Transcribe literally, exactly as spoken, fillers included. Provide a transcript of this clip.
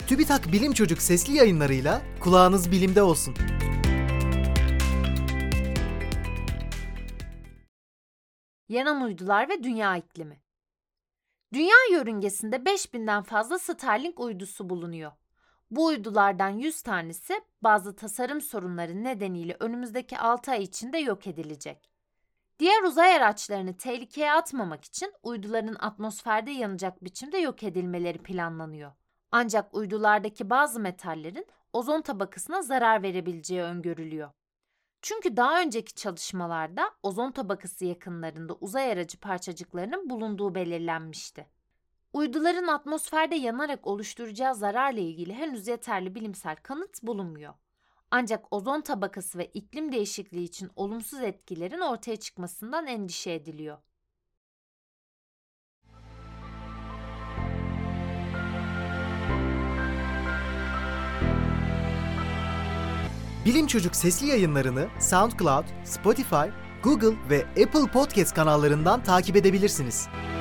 TÜBİTAK Bilim Çocuk sesli yayınlarıyla kulağınız bilimde olsun. Yanan uydular ve dünya iklimi. Dünya yörüngesinde beş binden fazla Starlink uydusu bulunuyor. Bu uydulardan yüz tanesi bazı tasarım sorunları nedeniyle önümüzdeki altı ay içinde yok edilecek. Diğer uzay araçlarını tehlikeye atmamak için uyduların atmosferde yanacak biçimde yok edilmeleri planlanıyor. Ancak uydulardaki bazı metallerin ozon tabakasına zarar verebileceği öngörülüyor. Çünkü daha önceki çalışmalarda ozon tabakası yakınlarında uzay aracı parçacıklarının bulunduğu belirlenmişti. Uyduların atmosferde yanarak oluşturacağı zararla ilgili henüz yeterli bilimsel kanıt bulunmuyor. Ancak ozon tabakası ve iklim değişikliği için olumsuz etkilerin ortaya çıkmasından endişe ediliyor. Bilim Çocuk sesli yayınlarını SoundCloud, Spotify, Google ve Apple Podcast kanallarından takip edebilirsiniz.